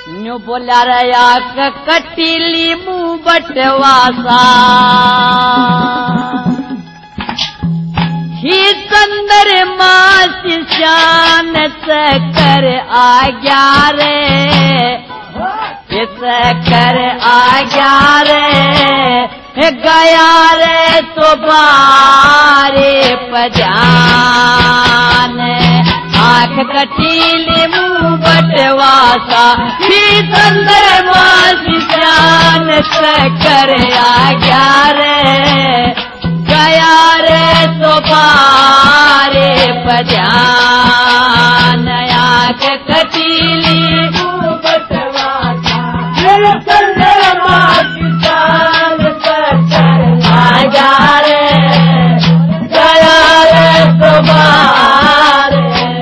New बोला रया कटीली मुंह बटवासा ही चंद्रमा शान कर आ गया रे कर आ गया रे गया रे तो बारे पजान आँख कटीली मुंह बटवासा ही चंद्रमा शान कर आ गया रे तो बारे पजान आँख कटीली मुंह बटवासा चंद्रमा शान कर आ गया रे तो बारे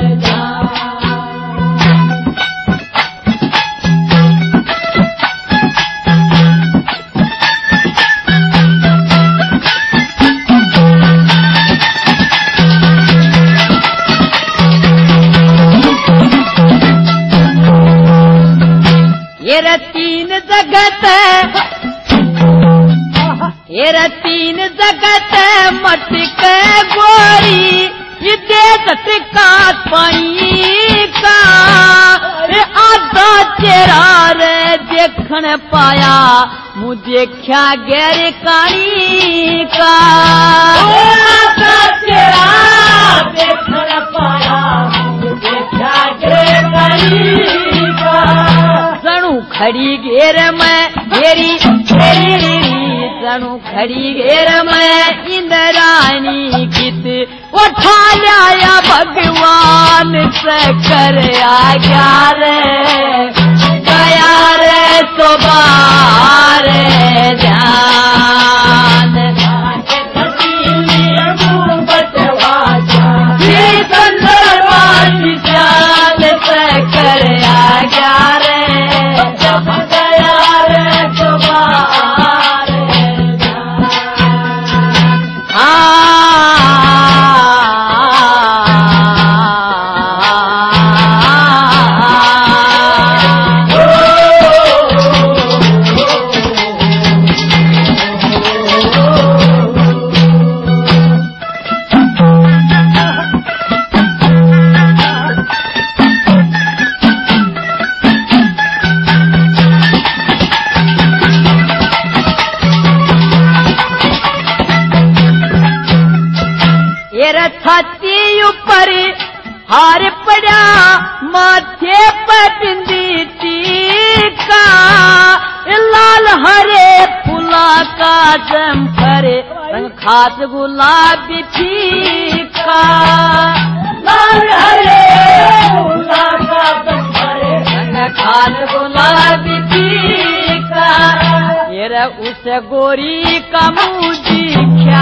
ये तीन जगत मटक गोरी ये देत का पाई का आधा चेहरा रे देखन पाया मुझे क्या गैर कानी का आधा चेहरा देखन पाया मुझे क्या गैर कानी का सणु खड़ी घेर में घेरी सणु खड़ी घेर में इंद्राणी गीत उठा लाया भगवान से कर आ गया रे तो बारे ध्यान चंद्रमा शान से कर आ गया रे तो बारे छाती ऊपर हार पड़ा माथे पर बिंदी टीका लाल हरे फूला का जमफर रंग खात गुलाबी फीका लाल हरे फूला का जमफर रंग खात गुलाबी फीका ये उस गोरी का मुँह दिखा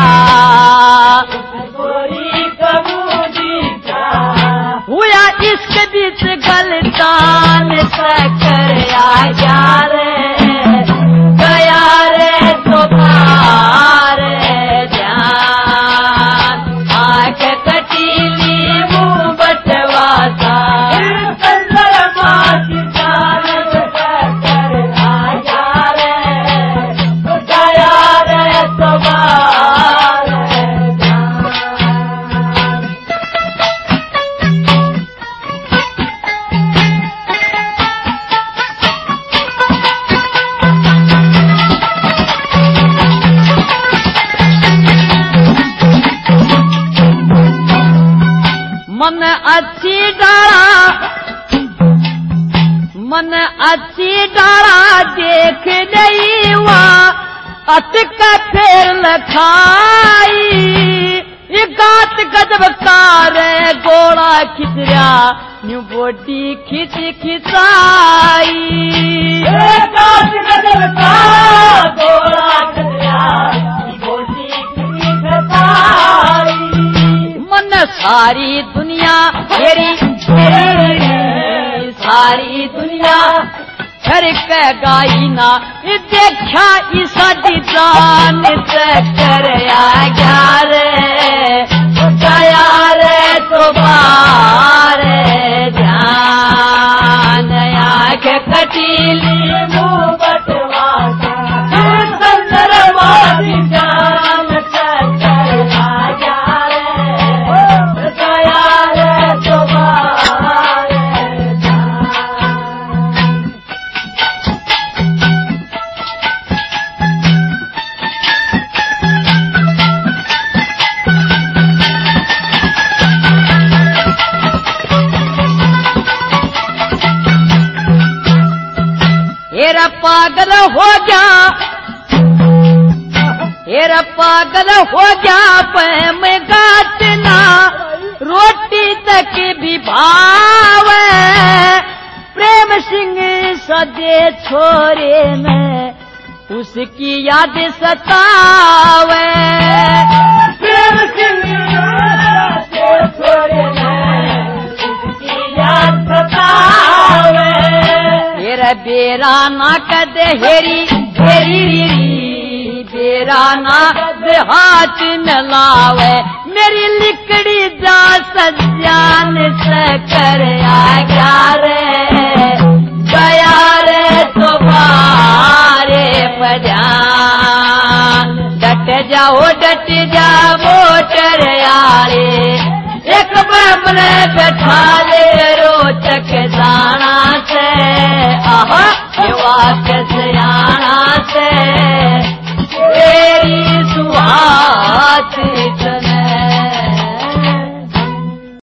हुआ इसके बीच गलतान कर आ गया रे तो बारे ध्यान आँख कटीली मुंह बटवासा चंद्रमा शान कर आ गया रे तो मन अच्छी डाला देख नहीं हुआ अतक फेर लखाई ये गात गजब कार गोड़ा खिचरा न्यू बोटी खिच खिचाई गात गजब कार गोड़ा खिचरा बोटी खिच खिचाई मन सारी दुनिया मेरी सारी दुनिया छरक गाई ना देखा साड़ी जान से कर आ गया रे तो बारे ध्यान आँख कटी हेरा पागल हो गया, हेरा पागल हो गया पैम गातना, रोटी तक भी भावे, प्रेम सिंह सदे छोरे में उसकी याद सतावे, प्रेम सिंह सदे छोरे में उसकी याद सतावे। हेरा बेरा ना कदे हेरी हेरी बेरा ना हाथ न लावे, मेरी लिकड़ी जा सजान से कर आ गया रे तुम्हारे पजान, डट जाओ मोटर यारे, एक बमन बैठा ले रोचक दाना से, आहा युवा के सयाना से तेरी सुहास